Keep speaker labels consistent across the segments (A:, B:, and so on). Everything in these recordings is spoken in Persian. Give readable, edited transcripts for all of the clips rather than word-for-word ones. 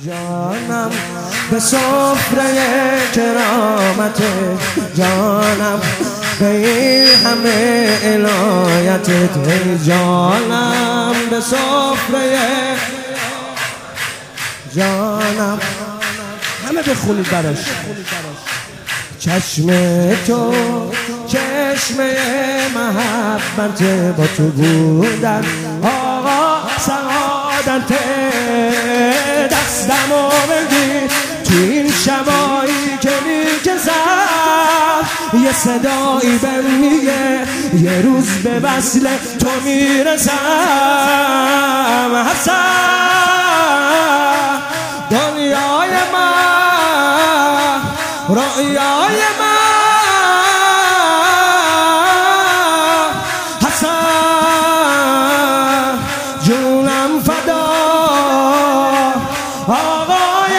A: جانم به سفره کرامت، جانم به این همه عنایتت، جانم به سفره جانم. همه بخونید براش. چشم تو چشمه محبت، با تو بودن آقا سعادت، دستمو بگیر تو این شبایی که میگذر، یه صدایی بهم میگه یه روز به وصل تو میرسم. حسن دنیای من، رؤیای من، حسن جونم فدا آقای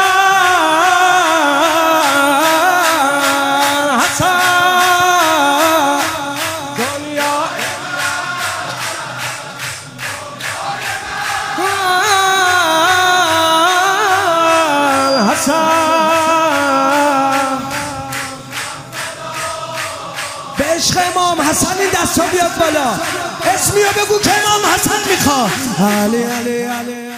A: من، حسن دنیای من، حسن به عشق امام حسن این دستا بیاد بالا، اسمیو بگو که امام حسن میخواد. علی علی علی